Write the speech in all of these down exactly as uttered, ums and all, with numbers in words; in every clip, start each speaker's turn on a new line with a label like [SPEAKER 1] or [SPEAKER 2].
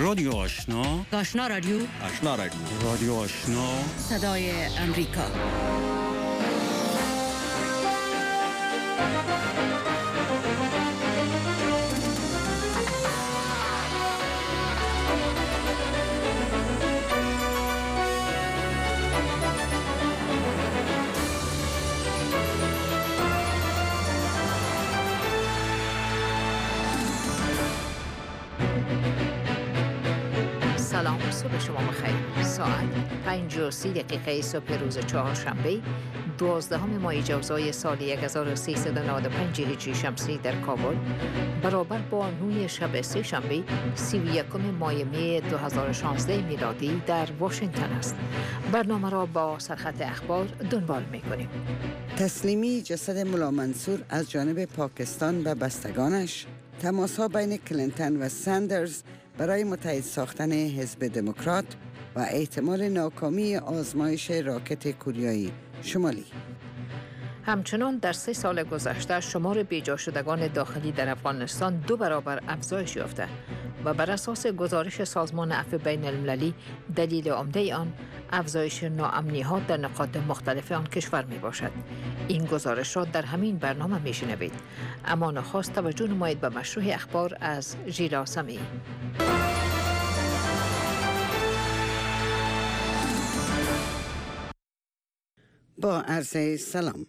[SPEAKER 1] رادیو آشنا،
[SPEAKER 2] آشنا رادیو،
[SPEAKER 1] آشنا رادیو، رادیو آشنا،
[SPEAKER 2] صدای امریکا.
[SPEAKER 3] سلام، صبح شما بخیر. ساعت پنج و سی دقیقه صبح روز چهارشنبه دوازدهم ماه جوزای سال یک هزار و سیصد و نود و پنج هجری شمسی در کابل برابر با نوی شب سه شنبه سی و یکم ماه می دو هزار و شانزده میلادی در واشنگتن است. برنامه را با سرخط اخبار دنبال می‌کنیم.
[SPEAKER 4] تسلیمی جسد ملا منصور از جانب پاکستان و بستگانش، تماس‌ها بین کلینتون و ساندرز برای متحد ساختن حزب دموکرات و احتمال ناکامی آزمایش راکت کوریایی شمالی.
[SPEAKER 3] همچنان در سه سال گذشته شمار بیجا شدگان داخلی در افغانستان دو برابر افزایش یافته و بر اساس گزارش سازمان عفو بین المللی دلیل عمده آن افزایش ناامنی‌ها در نقاط مختلف آن کشور می باشد. این گزارش را در همین برنامه می شنوید. اما نخست توجه نمایید به مشروع اخبار از ژیلا سمیعی.
[SPEAKER 4] با عرض سلام.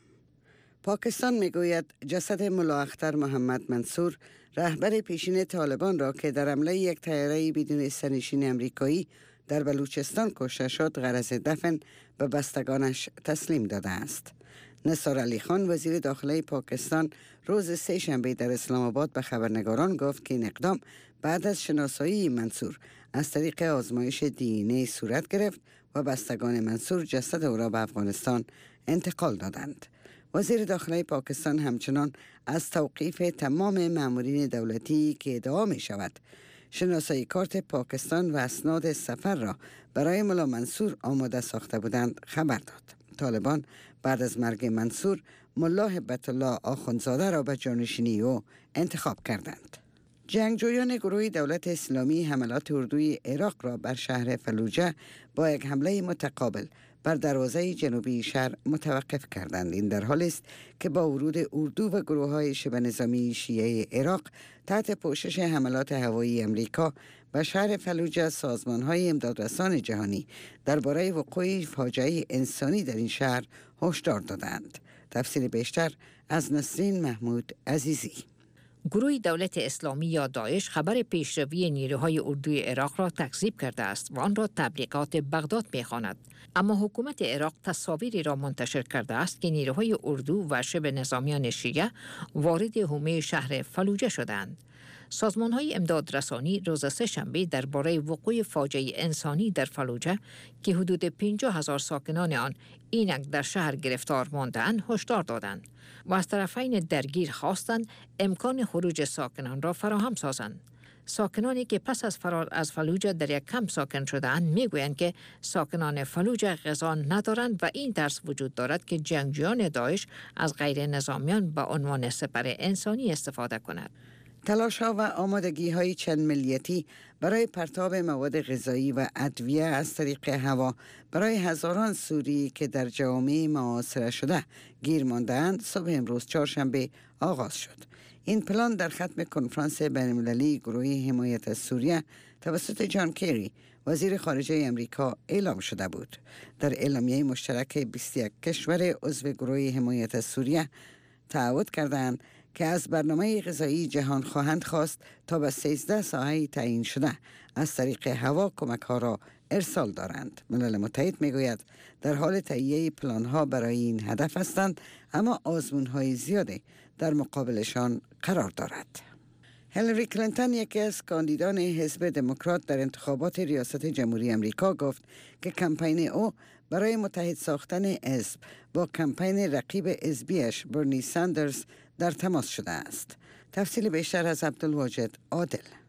[SPEAKER 4] پاکستان میگوید جسد ملا اختر محمد منصور، رهبر پیشین طالبان را که در حمله یک طیاره بدون سرنشین امریکایی در بلوچستان کشته شد، غرض دفن به بستگانش تسلیم داده است. نثار علی خان وزیر داخلی پاکستان روز سه شنبه در اسلام آباد به خبرنگاران گفت که این اقدام بعد از شناسایی منصور از طریق آزمایش دی این ای صورت گرفت و بستگان منصور جسد او را به افغانستان انتقال دادند. وزیر داخلی پاکستان همچنان از توقیف تمام مامورین دولتی که ادعا می شود شناسایی کارت پاکستان و اسناد سفر را برای ملا منصور آماده ساخته بودند خبر داد. طالبان بعد از مرگ منصور ملا هبت الله آخوندزاده را به جانشینی او انتخاب کردند. جنگجویان گروه دولت اسلامی حملات اردوی عراق را بر شهر فلوجه با یک حمله متقابل بر دروازه جنوبی شهر متوقف کردند. این در حالی است که با ورود اردو و گروه های شبه نظامی شیعه عراق تحت پوشش حملات هوایی امریکا به شهر فلوجه، سازمان های امدادرسان جهانی درباره وقوع فاجعه انسانی در این شهر هشدار دادند. تفصیل بیشتر از نسرین محمود عزیزی.
[SPEAKER 3] گروه دولت اسلامی یا داعش خبر پیشروی نیروهای اردوی عراق را تکذیب کرده است و آن را تبلیغات بغداد می‌خواند. اما حکومت عراق تصاویری را منتشر کرده است که نیروهای اردو و شبه نظامیان شیعه وارد حومه شهر فلوجه شدند. سازمان‌های امدادرسانی روز سه شنبه درباره وقوع فاجعه انسانی در فلوجه که حدود پنجاه هزار ساکنان آن اینک در شهر گرفتار مانده‌اند هشدار دادند و از طرفین درگیر خواستند امکان خروج ساکنان را فراهم سازند. ساکنانی که پس از فرار از فلوجه در یک کمپ ساکن شده‌اند میگویند که ساکنان فلوجه غذا ندارند و این ترس وجود دارد که جنگجویان داعش از غیر نظامیان به عنوان سپر انسانی استفاده کنند.
[SPEAKER 4] تلاش‌ها و آمادگی‌های چند ملیتی برای پرتاب مواد غذایی و ادویه از طریق هوا برای هزاران سوری که در جوامع محاصره شده گیر مانده‌اند صبح امروز چهارشنبه آغاز شد. این پلان در ختم کنفرانس بین‌المللی گروه حمایت از سوریه توسط جان کری وزیر خارجه امریکا اعلام شده بود. در اعلامیه مشترک بیست و یک کشور عضو گروه حمایت از سوریه تعهد کردند که از برنامه غذایی جهان خواهند خواست تا به سیزده ساحه تعیین شده از طریق هوا کمک ها را ارسال دارند. ملل متحد میگوید در حال تهیه پلان ها برای این هدف هستند، اما آزمون های زیاده در مقابلشان قرار دارد. هیلاری کلینتون، یکی از کاندیدان حزب دموکرات در انتخابات ریاست جمهوری امریکا، گفت که کمپین او برای متحد ساختن حزب با کمپین رقیب حزبیش برنی ساندرز در تماس شده است. تفصیل بیشتر از عبدالواجد عادل.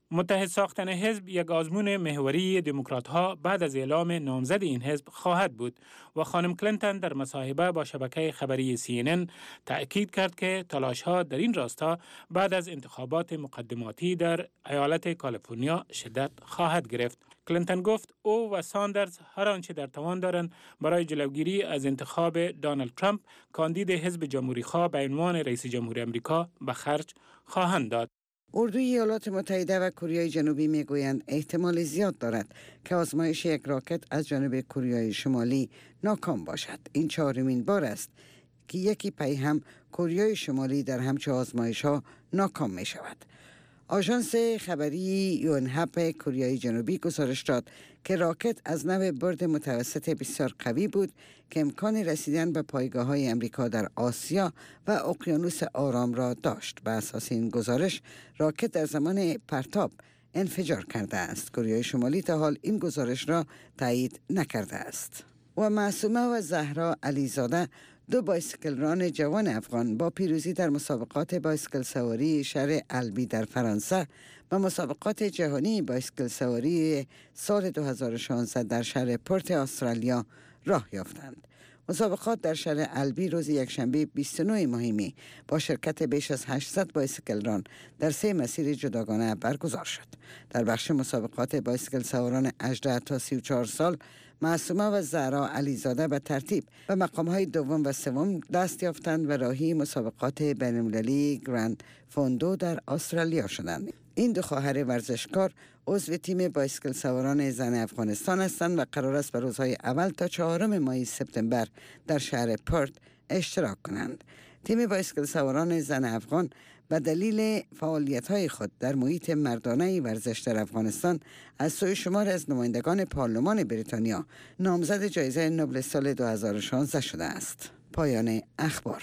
[SPEAKER 5] متحد ساختن حزب یک آزمون محوری دموکرات‌ها بعد از اعلام نامزد این حزب خواهد بود و خانم کلینتون در مصاحبه با شبکه خبری سی ان ان تأکید کرد که تلاش‌ها در این راستا بعد از انتخابات مقدماتی در ایالت کالیفرنیا شدت خواهد گرفت. کلینتون گفت او و ساندرز هر آنچه در توان دارند برای جلوگیری از انتخاب دونالد ترامپ کاندید حزب جمهوری‌خواه به عنوان رئیس جمهور آمریکا به خرج خواهند داد.
[SPEAKER 4] اردوی ایالات متحده و کره جنوبی میگویند احتمال زیاد دارد که آزمایش یک راکت از جانب کره شمالی ناکام باشد. این چهارمین بار است که یکی پی هم کره شمالی در همچه آزمایش ها ناکام می شود. آژانس خبری یونهپ کره جنوبی گزارش داد که راکت از نوع برد متوسط بسیار قوی بود که امکان رسیدن به پایگاه‌های امریکا در آسیا و اقیانوس آرام را داشت. بر اساس این گزارش راکت در زمان پرتاب انفجار کرده است. کره شمالی تا حال این گزارش را تایید نکرده است. و معصومه و زهرا علیزاده، دو بایسکلران جوان افغان، با پیروزی در مسابقات بایسکل سواری شهر البی در فرانسه و مسابقات جهانی بایسکل سواری سال دو هزار و شانزده در شهر پرت استرالیا راه یافتند. مسابقات در شهر البی روز یکشنبه بیست و نه ماه می با شرکت بیش از هشتصد بایسکلران در سه مسیر جداگانه برگزار شد. در بخش مسابقات بایسکل سواران هجده تا سی و چهار سال، معصومه و زهرا علیزاده به ترتیب به مقام‌های دوم و سوم دست یافتند و راهی مسابقات بین‌المللی گرند فوندو در استرالیا شدند. این دو خواهر ورزشکار عضو تیم بایسکل سواران زن افغانستان هستند و قرار است به روزهای اول تا چهارم ماه سپتامبر در شهر پرت اشتراک کنند. تیم بایسکل سواران زن افغان به دلیل فعالیت‌های خود در محیط مردانه ورزش در افغانستان از سوی شمار از نمایندگان پارلمان بریتانیا نامزد جایزه نوبل سال دو هزار و شانزده شده است. پایان اخبار.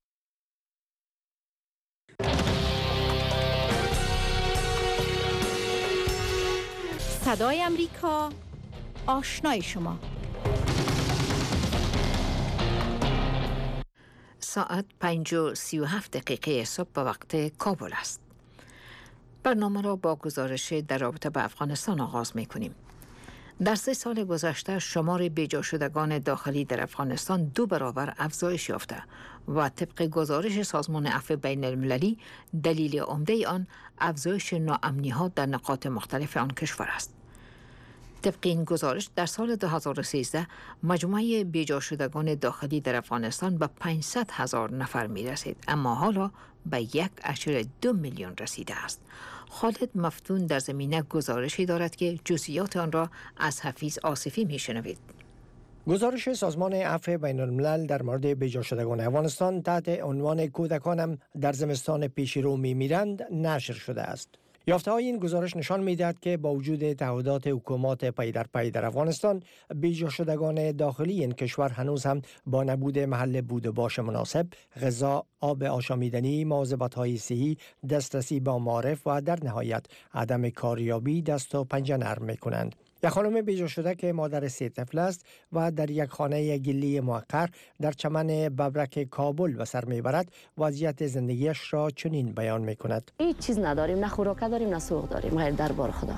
[SPEAKER 2] صدای امریکا، آشنای شما.
[SPEAKER 3] ساعت پنج و سی و هفت دقیقه صبح به وقت کابل است. برنامه را با گزارش در رابطه با افغانستان آغاز می کنیم. در سه سال گذشته شمار بیجا شدگان داخلی در افغانستان دو برابر افزایش یافته و طبق گزارش سازمان عفو بین المللی دلیل عمده آن افزایش ناامنی ها در نقاط مختلف آن کشور است. طبق این گزارش در سال دو هزار و سیزده مجموعه بیجا شدگان داخلی در افغانستان به پانصد هزار نفر می رسید، اما حالا به یک اشاره دو میلیون رسیده است. خالد مفتون در زمینه گزارشی دارد که جزئیات آن را از حفیظ آصفی می شنوید.
[SPEAKER 6] گزارش سازمان عفو بین الملل در مورد بیجا شدگان افغانستان تحت عنوان کودکانم در زمستان پیش رو می میرند نشر شده است. یافته های این گزارش نشان می‌دهد که با وجود تعهدات حکومات پی در پی در افغانستان، بیجا شدگان داخلی این کشور هنوز هم با نبود محل بود و باش مناسب، غذا، آب آشامیدنی، مواظبت‌های صحی، دسترسی به معارف و در نهایت عدم کاریابی دست و پنجه نرم می‌کنند. یک خانم بیجا شده که مادر سه طفل است و در یک خانه گلی موقر در چمن ببرک کابل به سر میبرد، وضعیت زندگیش را چنین بیان میکند.
[SPEAKER 7] هیچ چیز نداریم، نه خوراک داریم نه سوق داریم، غیر دربار خدا.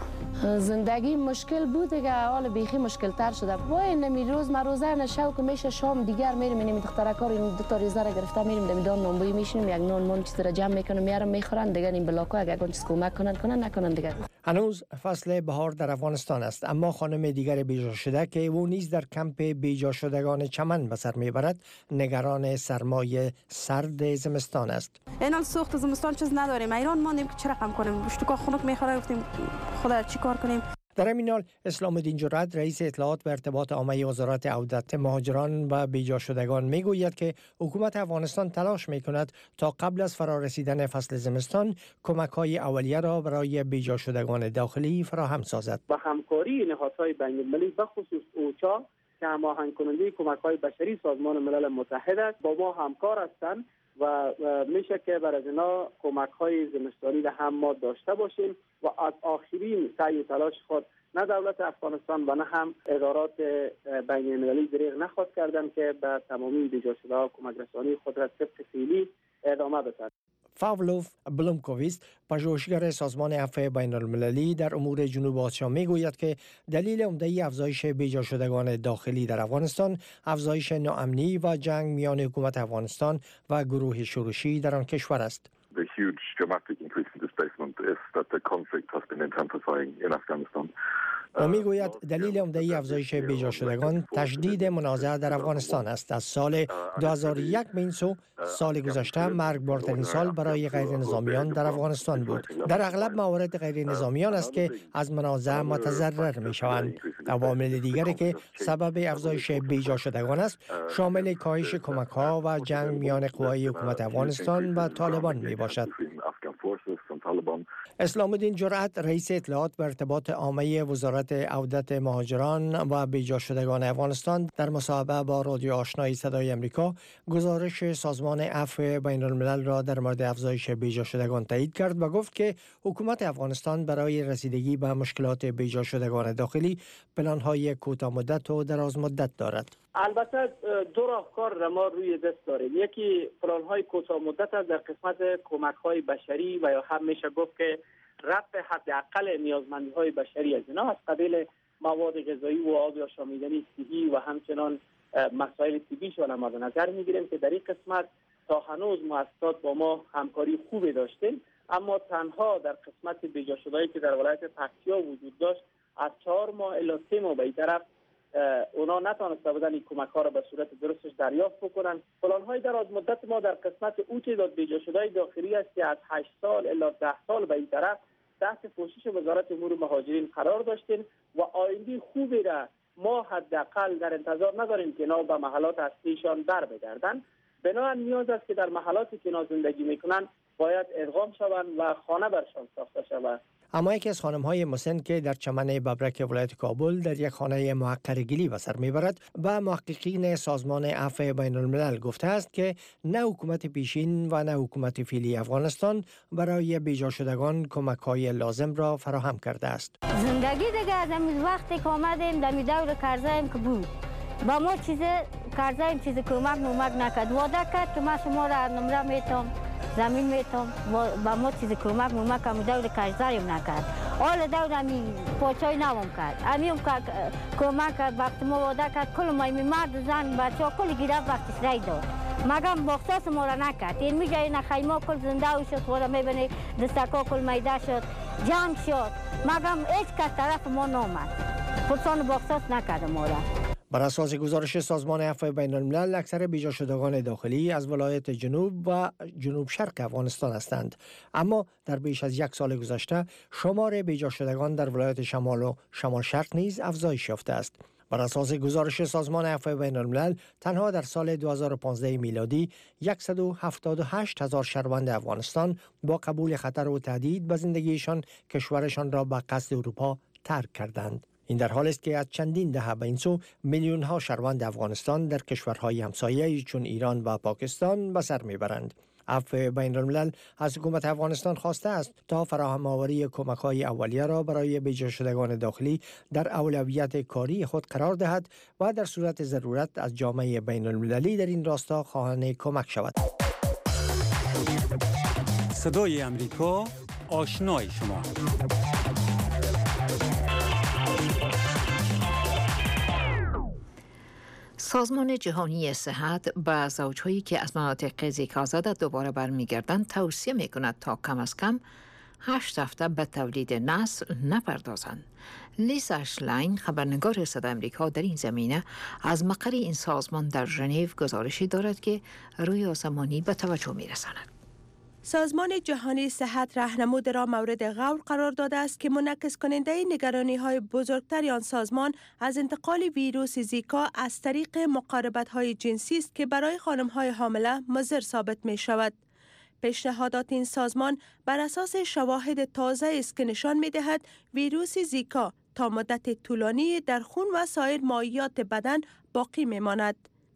[SPEAKER 7] زندگی مشکل بود دیگه، حال بیخی مشکل تر شده. وای نمی روز ما روزه نشو که میشه شام دیگر میریم اینم دخترکار این دو تا ریزه را گرفته میریم دمیدان نونبوی میشینیم، یک نون مون چیز را جمع میکنیم میارم میخورن دیگه. این بلاکا اگه اون چیز کمک کنن کنن نکنن دیگه.
[SPEAKER 6] هنوز فصل بهار در افغانستان است، اما خانم دیگر بیجا شده که او نیز در کمپ بیجا شدگان چمن به سر میبرد نگران سرمای سرد زمستان است.
[SPEAKER 8] اینال سوخت زمستان چیز نداریم، ایران ماندیم که چه رقم کنیم، اشتکا خنک میخوره، گفتیم خدا چی کار کنیم.
[SPEAKER 6] در همین حال اسلام الدین جرأت رئیس اطلاعات و ارتباط عامه وزارت عودت مهاجران و بیجا شدگان میگوید که حکومت افغانستان تلاش میکند تا قبل از فرارسیدن فصل زمستان کمک‌های اولیه را برای بیجا شدگان داخلی فراهم سازد.
[SPEAKER 9] با همکاری نهادهای بین‌المللی به خصوص اوچا که هماهنگ کننده کمک‌های بشری سازمان ملل متحد است با ما همکار هستند و میشه که برای اینا کمک‌های زمستانی را هم ما داشته باشیم و از آخرین سعی و تلاش خود نه دولت افغانستان و نه هم ادارات بین المللی دریغ نخواست کردن که به تمامی بیجا شده ها کمک رسانی خود را طبق فعلی ادامه بدهد.
[SPEAKER 6] پاولوف بلومکوویچ، پژوهشگر سازمان عفو بین المللی در امور جنوب آسیا میگوید که دلیل عمده افزایش بیجا شدگان داخلی در افغانستان افزایش ناامنی و جنگ میان حکومت افغانستان و گروه شورشی در آن کشور است.
[SPEAKER 10] The huge dramatic increase in displacement is that the conflict has been intensifying in Afghanistan.
[SPEAKER 6] او میگوید دلیل عمده افزایش بیجا شدگان تشدید منازعه در افغانستان است. از سال دو هزار و یک به این سو سال گذشته مرگبارترین سال برای غیر نظامیان در افغانستان بود. در اغلب موارد غیر نظامیان است که از منازعه متضرر می شوند. عوامل دیگری که سبب افزایش بیجا شدگان است شامل کاهش کمک ها و جنگ میان قوای حکومت افغانستان و طالبان می باشد. اسلام الدین جرأت، رئیس اطلاعات و ارتباط عامه وزارت عودت مهاجران و بیجا شدگان افغانستان، در مصاحبه با رادیو آشنای صدای امریکا گزارش سازمان عفو بین الملل را در مورد افزایش بیجا شدگان تایید کرد و گفت که حکومت افغانستان برای رسیدگی به مشکلات بیجا شدگان داخلی پلان‌های کوتاه مدت و دراز مدت دارد.
[SPEAKER 9] البته دو راهکار را ما روی دست داریم. یکی پلان‌های کوتاه مدت است در قسمت کمک‌های بشری و یا هم میشه گفت که رفع حداقل نیازمندی‌های بشری از اینا از قبیل مواد غذایی و آب آشامیدنی صحی و همچنان مسائل طبیش را مد نظر می‌گیریم که در این قسمت تا هنوز مؤسسات با ما همکاری خوبی داشتیم، اما تنها در قسمت بیجا شده‌ای که در ولایت پکتیا وجود داشت از چهار ماه الی سه ماه به این طرف اونا نتونسته بودن این کمک ها را به صورت درستش دریافت بکنن. پلان های دراز مدت ما در قسمت او تعداد بیجا شده داخلی است که از هشت سال الی ده سال به این طرف تحت پوشش وزارت امور مهاجرین قرار داشتیم و آینده خوبی را ما حداقل در انتظار نداریم که اینا به محلات اصلیشان در بگردن. بنابراین نیاز است که در محلاتی که اینا زندگی میکنن باید ادغام شوند و خانه برشان ساخته شود.
[SPEAKER 6] اما یکی از خانم‌های مسن که در چمن ببرک ولایت کابل در یک خانه محقر گلی به سر میبرد و محققین سازمان عفو بین الملل گفته است که نه حکومت پیشین و نه حکومت فعلی افغانستان برای بیجا شدگان کمک‌های لازم را فراهم کرده است.
[SPEAKER 11] زندگی دیگه از این وقتی که آمدیم در دور کرزایم که بود با ما چیز کرزایم چیز کمک نمک نکرد، وعده کرد که ما شما را نمره میتم زمین میتم با ما چیز کمک نمک هم دور کرزایم نکرد. حالا دور همی پاچای نوام کرد همی هم کمک وقتی ما وعده کرد کل مایمی مرد زن بچه ها کل گیرفت وقتی سرای داد مگم بخصاص ما را نکرد. این میگه این خیمه کل زنده و شد خورا میبینی دستکا کل میده شد جنگ شد مگم هیچ کس طرف ما نامد خودسان بخصاص نکرد ما را.
[SPEAKER 6] بر اساس گزارش سازمان عفو بین الملل اکثر بیجا شدگان داخلی از ولایت جنوب و جنوب شرق افغانستان هستند، اما در بیش از یک سال گذشته شمار بیجا شدگان در ولایت شمال و شمال شرق نیز افزایش یافته است. بر اساس گزارش سازمان عفو بین الملل تنها در سال دو هزار و پانزده میلادی صد و هفتاد و هشت هزار شهروند افغانستان با قبول خطر و تهدید به زندگیشان کشورشان را به قصد اروپا ترک کردند. این در حال است که از چندین دهه به این سو میلیون ها شهروند افغانستان در کشورهای همسایه چون ایران و پاکستان به سر میبرند. عفو بین الملل از حکومت افغانستان خواسته است تا فراهم آوری کمک‌های اولیه را برای بیجا شدگان داخلی در اولویت کاری خود قرار دهد و در صورت ضرورت از جامعه بین المللی در این راستا خواهان کمک شود.
[SPEAKER 1] صدای امریکا، آشنای شما.
[SPEAKER 3] سازمان جهانی صحت به زوجهایی که از مناطق زیکازاده دوباره برمیگردند توصیه میکند تا کم از کم هشت هفته به تولید نسل نپردازند. لیزا اشلاین، خبرنگار صدای امریکا، در این زمینه از مقر این سازمان در ژنو گزارشی دارد که روی آسمانی به توجه میرساند.
[SPEAKER 12] سازمان جهانی صحت راهنمود را مورد غور قرار داده است که منعکس کننده نگرانی های بزرگتر آن سازمان از انتقال ویروس زیکا از طریق مقاربت های جنسی است که برای خانم های حامله مضر ثابت می شود. پیشنهادات این سازمان بر اساس شواهد تازه است که نشان می دهد ویروس زیکا تا مدت طولانی در خون و سایر مایعات بدن باقی می ماند.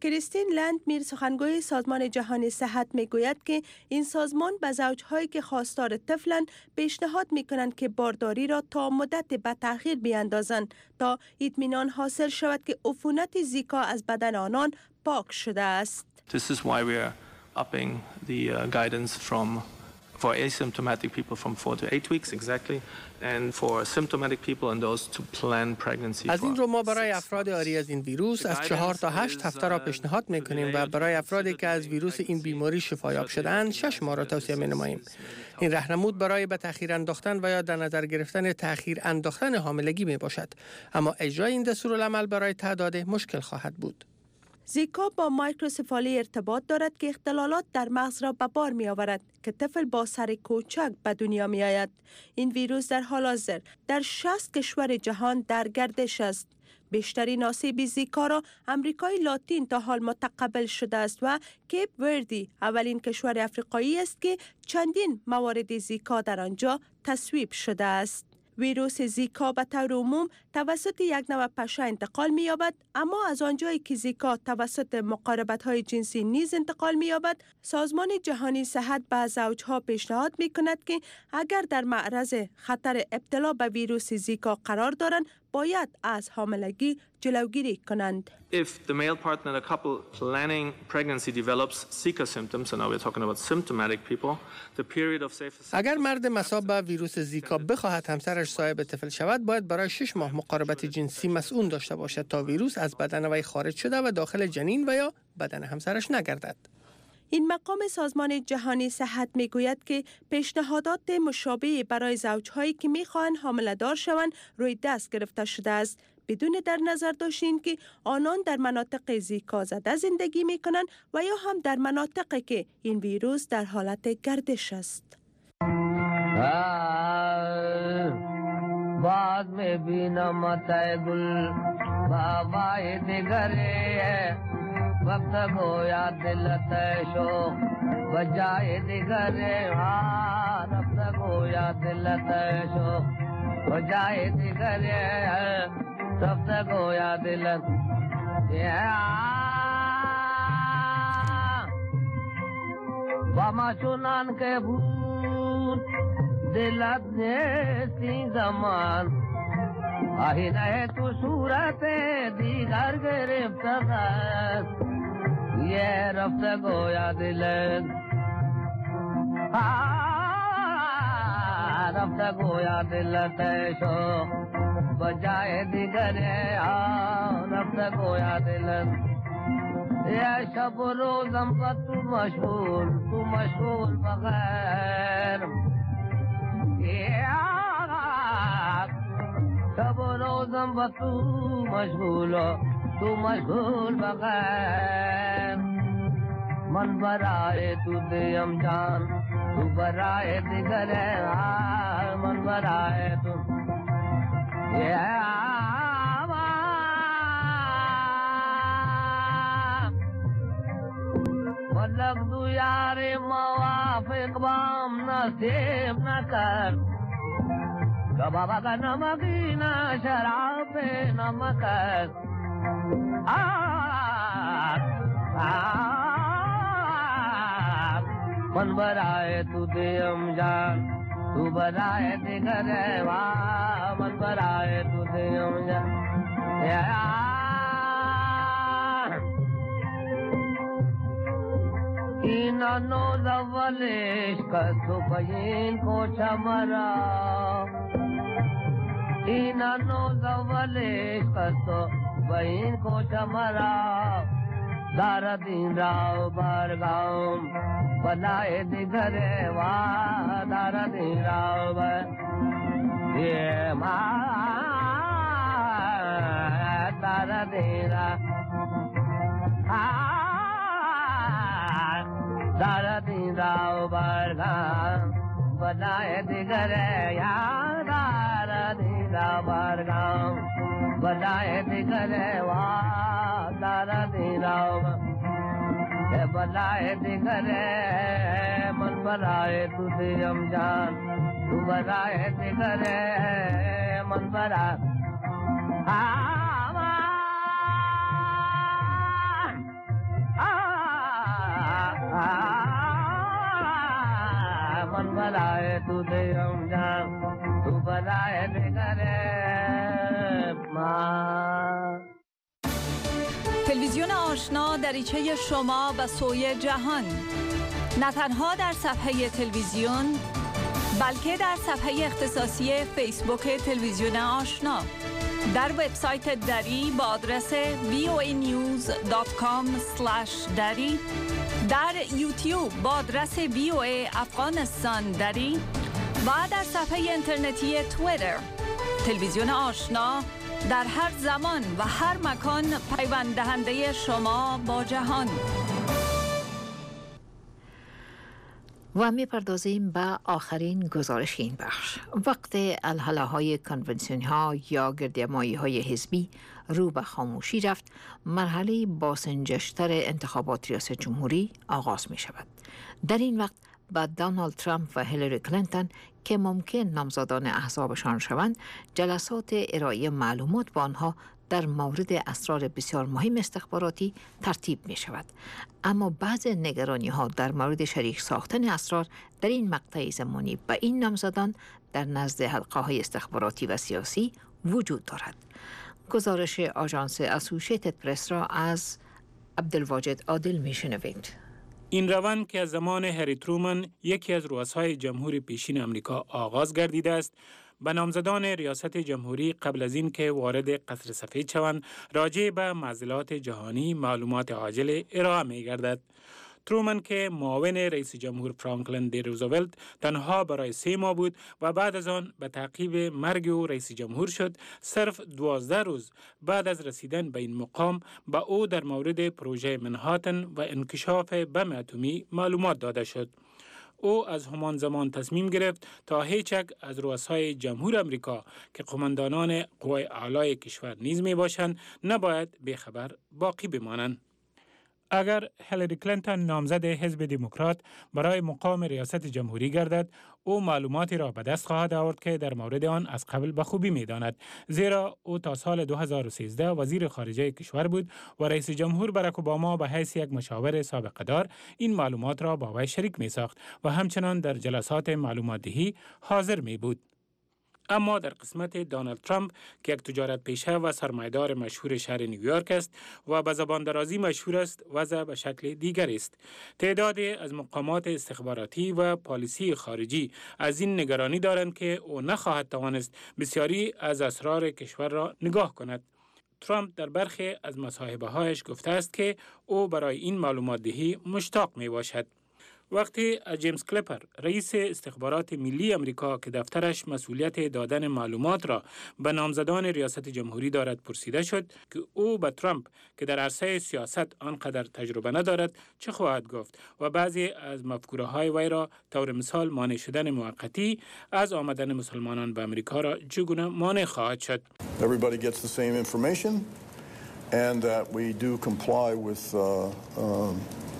[SPEAKER 12] کریستین لندمیر سخنگوی سازمان جهانی صحت میگوید که این سازمان به زوجهایی که خواستار طفلند پیشنهاد میکنند که بارداری را تا مدت به تأخیر بیاندازند تا اطمینان حاصل شود که عفونت زیکا از بدن آنان پاک شده است.
[SPEAKER 13] This is why we are upping the uh, guidance from for asymptomatic people from four to eight weeks exactly, and for symptomatic people and those to plan pregnancy.
[SPEAKER 6] از این رو ما برای افراد عاری از این ویروس از چهار تا هشت هفته را پیشنهاد میکنیم و برای افرادی که از ویروس این بیماری شفایاب شده‌اند شش ماه را توصیه می‌نماییم. این راهنمود برای به تأخیر انداختن و یا در نظر گرفتن تأخیر انداختن حاملگی می باشد، اما اجرای این دستورالعمل برای تعداد مشکل خواهد بود.
[SPEAKER 12] زیکا با مایکروسفالی ارتباط دارد که اختلالات در مغز را به بار می آورد که طفل با سر کوچک به دنیا می آید. این ویروس در حال حاضر در شصت کشور جهان در گردش است. بیشترین آسیب زیکا را امریکای لاتین تا حال متقبل شده است و کیپ وردی اولین کشور افریقایی است که چندین موارد زیکا در آنجا تصویب شده است. ویروس زیکا به طور عموم توسط یک نوع پشه انتقال می یابد، اما از آنجایی که زیکا توسط مقاربت های جنسی نیز انتقال می یابد، سازمان جهانی صحت به زوجها پیشنهاد می کند که اگر در معرض خطر ابتلا به ویروس زیکا قرار دارند، باید از حاملگی جلوگیری کنند.
[SPEAKER 13] If the male partner in a couple planning pregnancy develops Zika symptoms, and now we're talking about symptomatic people, the period of safe.
[SPEAKER 6] اگر مرد مصاب به ویروس زیکا بخواهد همسرش صاحب طفل شود، باید برای شش ماه مقاربت جنسی مسئول داشته باشد تا ویروس از بدن وی خارج شده و داخل جنین و یا بدن همسرش نگردد.
[SPEAKER 12] این مقام سازمان جهانی صحت میگوید که پیشنهادات مشابه برای زوجهایی که میخواهند حامله‌دار شوند روی دست گرفته شده است، بدون در نظر داشتن که آنان در مناطق زیکا زده زندگی میکنند و یا هم در مناطقی که این ویروس در حالت گردش است.
[SPEAKER 14] بعد میں بھی نمت گل بابا دیگرے وقت گویا دلت شوق بجائے دیگرے ہاں وقت گویا دلت شوق بجائے دیگرے وقت گویا دلت باما چونان کے بھوت دلت نیستی زمان آہی نہ تو صورت دیگر گرفت است یہ رفت گویا دلت رفت گویا دلت شوق بجائے دیگر رفت گویا دلت یا شب روزم کا تو مشغول تو مشغول بغیر شب روزم با تو مشغول تو مشغول بغیر من برائے تو دیم جان تو برائے دیگر من برائے تو مطلب تو یار موافق بام نصیب نہ کر کبابا کا نمکین شراب نمک من برائے تو دیم جان تو برائے دیگر واہ من برائے تو دیم جان اینانو زول عشق تو بین کو چمرا اینانو زول عشق تو بین کو چمرا دار دین راو بارگاؤں بلائے دیگر واہ دار دین راو بار یہ ماں دار دین راو دار دین راو بارگاؤں بلائے دیگر یا دار دین راو بارگاؤں بلائے دیگر واہ دار دین راو بلائے دیگر من برائے تو دیم جان تو برائے دیگر من برائے بدای تو دیم جان تو بدای دیگر ما.
[SPEAKER 15] تلویزیون آشنا دریچه شما به سوی جهان، نه تنها در صفحه تلویزیون بلکه در صفحه اختصاصی فیسبوک تلویزیون آشنا، در وبسایت دری با آدرس وی او ای نیوز دات کام اسلش دری، در یوتیوب با آدرس وی او ای افغانستان دری و در صفحه اینترنتی توییتر. تلویزیون آشنا در هر زمان و هر مکان پیوند دهنده شما با جهان.
[SPEAKER 3] و می پردازیم به آخرین گزارش این بخش. وقت الهله های کنونسیونی ها یا گردهمایی های حزبی رو به خاموشی رفت، مرحله باسنجشتر انتخابات ریاست جمهوری آغاز می شود. در این وقت با دونالد ترامپ و هیلاری کلینتون که ممکن نامزدان احزابشان شوند، جلسات ارائه معلومات با آنها در مورد اسرار بسیار مهم استخباراتی ترتیب می شود. اما بعض نگرانی ها در مورد شریک ساختن اسرار در این مقطع زمانی به این نامزدان در نزد حلقه های استخباراتی و سیاسی وجود دارد. گزارش آژانس اسوسییتد پرس را از عبدالواجد عادل می شنوید.
[SPEAKER 5] این روند که از زمان هری ترومن یکی از رؤسای جمهور پیشین امریکا آغاز گردیده است، به نامزدان ریاست جمهوری قبل از این که وارد قصر سفید شوند راجع به معضلات جهانی معلومات عاجل ارائه می گردد. ترومن که معاون رئیس جمهور فرانکلین دی روزولت تنها برای سه ماه بود و بعد از آن به تعقیب مرگ او رئیس جمهور شد، صرف دوازده روز بعد از رسیدن به این مقام به او در مورد پروژه منهاتن و انکشاف بم اتمی معلومات داده شد. او از همان زمان تصمیم گرفت تا هیچک از رؤسای جمهور امریکا که قماندانان قوای اعلای کشور نیز می باشند نباید بیخبر باقی بمانند. اگر هیلاری کلینتون نامزد حزب دموکرات برای مقام ریاست جمهوری گردد، او معلوماتی را به دست خواهد آورد که در مورد آن از قبل به خوبی می داند، زیرا او تا سال دو هزار و سیزده وزیر خارجه کشور بود و رئیس جمهور باراک اوباما به حیث یک مشاور سابقه دار این معلومات را با وی شریک می ساخت و همچنان در جلسات معلومات دهی حاضر می بود. اما در قسمت دونالد ترامپ که یک تجارت پیشه و سرمایه‌دار مشهور شهر نیویورک است و به زبان درازی مشهور است، وضع به شکل دیگر است. تعدادی از مقامات استخباراتی و پالیسی خارجی از این نگرانی دارند که او نخواهد توانست بسیاری از اسرار کشور را نگاه کند. ترامپ در برخی از مصاحبه‌هایش گفته است که او برای این معلومات دهی مشتاق می باشد. وقتی از جیمز کلیپر رئیس استخبارات ملی امریکا که دفترش مسئولیت دادن معلومات را به نامزدان ریاست جمهوری دارد پرسیده شد که او به ترامپ که در عرصه سیاست آنقدر تجربه ندارد چه خواهد گفت و بعضی از مفکوره های وی را طور مثال مانع شدن موقتی از آمدن مسلمانان به امریکا را چگونه مانع خواهد شد.
[SPEAKER 16] Everybody gets the same information and that we do comply with uh, um,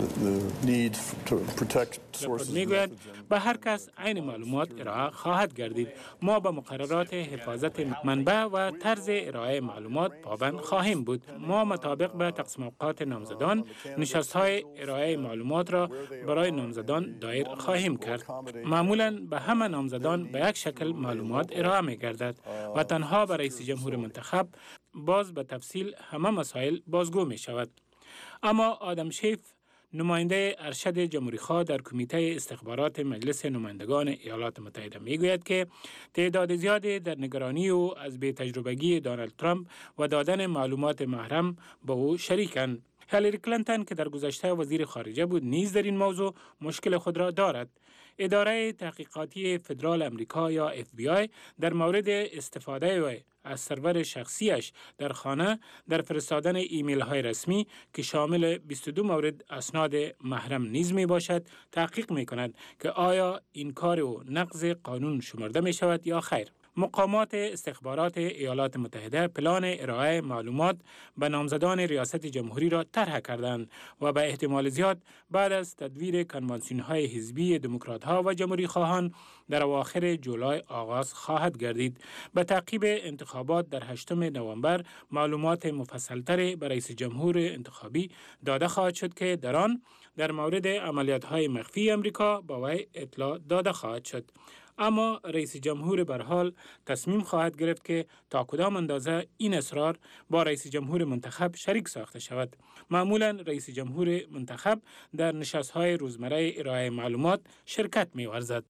[SPEAKER 5] میگوید به هر کس عین معلومات ارائه خواهد گردید. ما به مقررات حفاظت منبع و طرز ارائه معلومات پابند خواهیم بود. ما مطابق به تقسیم اوقات نامزدان نشست‌های ارائه معلومات را برای نامزدان دایر خواهیم کرد. معمولاً به همه نامزدان به یک شکل معلومات ارائه می‌گردد و تنها به رئیس جمهور منتخب باز به تفصیل همه مسائل بازگو می‌شود. اما آدم شیف، نماینده ارشد جمهوری‌خواه در کمیته استخبارات مجلس نمایندگان ایالات متحده میگوید که تعداد زیادی در نگرانی او از بی‌تجربگی دونالد ترامپ و دادن معلومات محرم به او شریکند. هیلاری کلینتون که در گذشته وزیر خارجه بود نیز در این موضوع مشکل خود را دارد. اداره تحقیقاتی فدرال امریکا یا اف بی آی در مورد استفاده وی از سرور شخصیش در خانه در فرستادن ایمیل های رسمی که شامل بیست و دو مورد اسناد محرم نیز می باشد تحقیق می کند که آیا این کار او نقض قانون شمرده می شود یا خیر. مقامات استخبارات ایالات متحده پلان ارائه معلومات به نامزدان ریاست جمهوری را طرح کردند و به احتمال زیاد بعد از تدویر کنوانسیون‌های حزبی دموکرات‌ها و جمهوری خواهان در اواخر جولای آغاز خواهد گردید. به تعقیب انتخابات در هشتم نوامبر معلومات مفصل‌تر به رئیس جمهور انتخابی داده خواهد شد که در آن در مورد عملیات‌های مخفی امریکا با وی اطلاع داده خواهد شد. اما رئیس جمهور به هر حال تصمیم خواهد گرفت که تا کدام اندازه این اسرار با رئیس جمهور منتخب شریک ساخته شود. معمولا رئیس جمهور منتخب در نشست‌های روزمره ارائه معلومات شرکت می‌ورزد.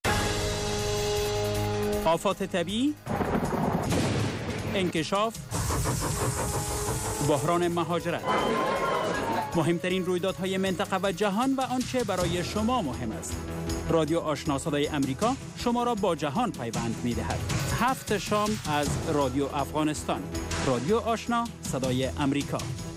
[SPEAKER 1] آفات طبیعی، انکشاف، بحران مهاجرت، مهمترین رویدادهای منطقه و جهان و آنچه برای شما مهم است. رادیو آشنا صدای امریکا شما را با جهان پیوند می‌دهد. هفت شام از رادیو افغانستان. رادیو آشنا صدای امریکا.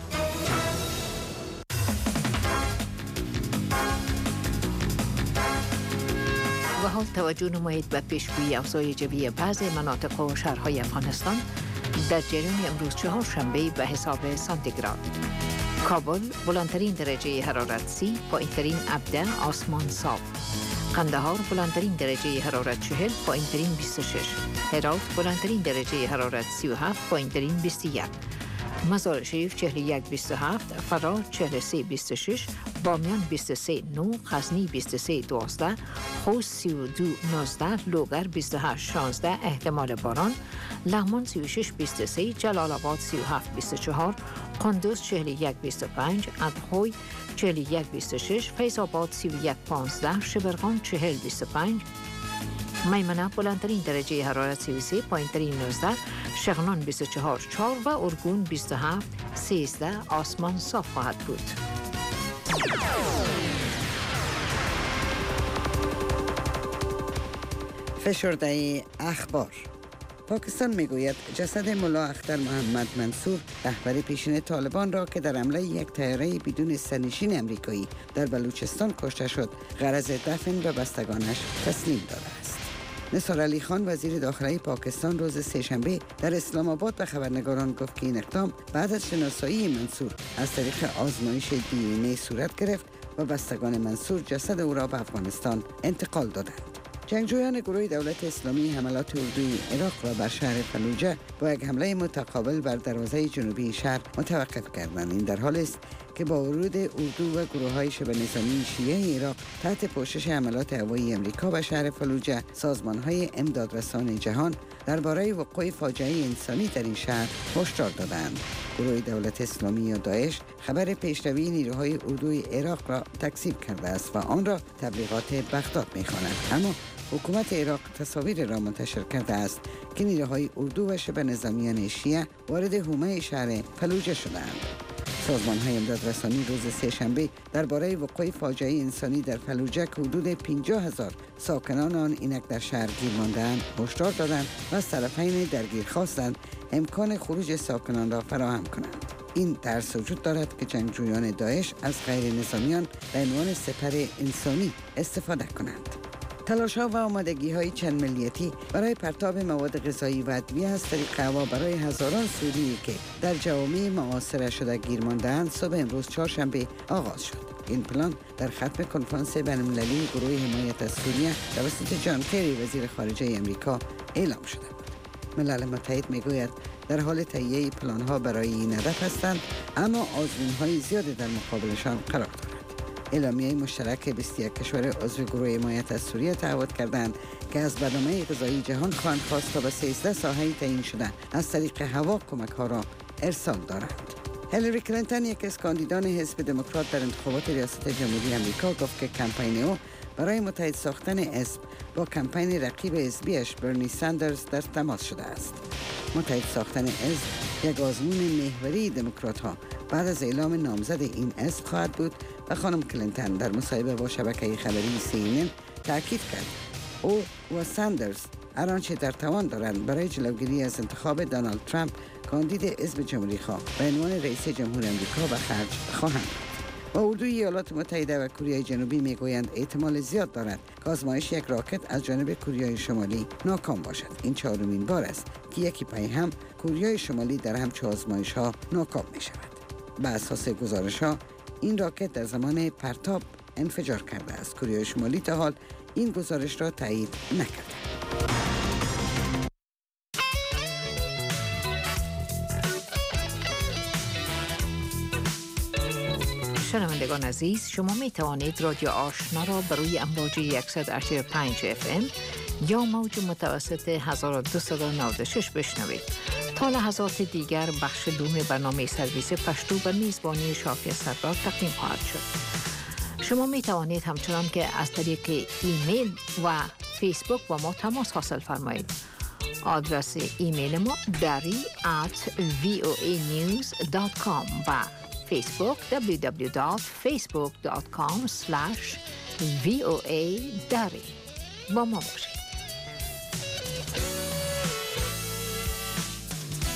[SPEAKER 3] و حال توجه نمایید به پیشگویی اوضاع جوی بعضی مناطق و شهرهای افغانستان در جریان امروز چهارشنبه به حساب سانتیگراد. کابل بلندترین درجه حرارت سی، پایین‌ترین ابده آسمان صاف. قندهار بلندترین درجه حرارت چهل، پایین‌ترین بیست و شش. هرات بلندترین درجه حرارت سی و هفت، پایین‌ترین بیست و یک. مزار شریف چهل و یک بیست و هفت، فرا چهل و سه بیست و شش، بامیان بیست و سه نه، غزنی بیست و سه دوازده، خوست سی و دو نوزده، لوگر بیست و هشت شانزده، احتمال باران، لغمان سی و شش بیست و سه، جلال آباد سی و هفت بیست و چهار، قندوز چهل و یک بیست و پنج، اندخوی چهل و یک بیست و شش، فیض آباد سی و یک پانزده، شبرغان چهل بیست و پنج، میمنه بلندترین درجه حرارت سی و سه، پایین‌ترین نوزده، شغنان بیست و چهار چهار و ارگون بیست و هفت سیزده. آسمان صاف خواهد بود.
[SPEAKER 4] فشرده اخبار. پاکستان میگوید جسد ملا اختر محمد منصور رهبر پیشین طالبان را که در حمله یک طیاره بدون سرنشین امریکایی در بلوچستان کشته شد غرض دفن به بستگانش تسلیم داده است. نثار علی خان وزیر داخلی پاکستان روز سه‌شنبه در اسلام آباد به خبرنگاران گفت که این اقدام بعد از شناسایی منصور از طریق آزمایش دی ان ای صورت گرفت و بستگان منصور جسد او را به افغانستان انتقال دادند. جنگجویان گروه دولت اسلامی حملات اردوی عراق را بر شهر فلوجه با یک حمله متقابل بر دروازه جنوبی شهر متوقف کردند. این در حالی است که با ورود اردو و گروه‌های شبه نظامی شیعه عراق تحت پوشش حملات هوایی امریکا به شهر فلوجه، سازمان‌های امدادرسان جهان درباره وقوع فاجعه انسانی در این شهر هشدار دادند. گروه دولت اسلامی یا داعش خبر پیشروی نیروهای اردوی عراق را تکذیب کرده است و آن را تبلیغات بغداد می‌خواند. اما حکومت عراق تصاویر را منتشر کرده است که نیروهای اردو و شبه نظامیان شیعه وارد حومه شهر فلوجه شدند. سازمان‌های امدادرسانی روز سه‌شنبه درباره وقوع فاجعه انسانی در فلوجه که حدود پنجاه هزار ساکنان آن اینک در شهر گیر مانده‌اند هشدار دادند و از طرفین درگیر خواستند امکان خروج ساکنان را فراهم کنند. این ترس وجود دارد که جنگجویان داعش از غیر نظامیان به عنوان سپر انسانی استفاده کنند. تلاش‌ها و آمادگی‌های چند ملیتی برای پرتاب مواد غذایی و ادویه از طریق هوا برای هزاران سوریایی که در جوامع معاصره شده گیر مانده‌اند صبح امروز چهارشنبه آغاز شد. این پلان در ختم کنفرانس بین‌المللی گروه حمایت از سوریه توسط جان کری وزیر خارجه آمریکا اعلام شده بود. ملل متحد میگوید در حال تهیه پلان‌ها برای این هدف هستند، اما آزمون‌های زیادی در مقابلشان قرار دارد. اعلامیه مشترک بیست و یک کشور عضو گروه حمایت از سوریه تعهد کردند که از برنامه غذایی جهان خواهند خواست تا به سیزده ساحه تعیین شده از طریق هوا کمک‌ها را ارسال دارند. هیلاری کلینتون یک از کاندیدان حزب دموکرات در انتخابات ریاست جمهوری آمریکا گفت که کمپین او برای متحد ساختن حزب با کمپین رقیب حزبیش برنی ساندرز در تماس شده است. متحد ساختن حزب یک آزمون محوری دموکرات‌ها بعد از اعلام نامزد این حزب خواهد بود و خانم کلینتون در مصاحبه با شبکه خبری سی ان ان تاکید کرد او و ساندرز هر آنچه در توان دارند برای جلوگیری از انتخاب دونالد ترامپ کاندید حزب جمهوری‌خواه به عنوان رئیس جمهور آمریکا به خرج خواهند. و اردوی ایالات متحده و کره جنوبی میگویند احتمال زیاد دارد که آزمایش یک راکت از جانب کوریای شمالی ناکام باشد. این چهارمین بار است که یکی پی هم کوریای شمالی در همچو آزمایش ها ناکام می شود. بر اساس گزارش ها این راکت در زمان پرتاب انفجار کرده است. کوریای شمالی تا حال این گزارش را تایید نکرده.
[SPEAKER 3] شنوندگان عزیز، شما می توانید رادیو آشنا را بر روی امواج صد و هشتاد و پنج اف ام یا موج متوسط هزار و دویست و نود و شش بشنوید. تا لحظات دیگر بخش دوم برنامه سرویس پشتو به میزبانی شافی سردار تقدیم خواهد شد. شما می توانید همچنان که از طریق ایمیل و فیسبوک با ما تماس حاصل فرمایید. آدرس ایمیل ما dari at voanews dot com و فیسبوک دبلیو دبلیو دبلیو دات فیسبوک دات کام اسلش وی او ای dari. با ما باشید.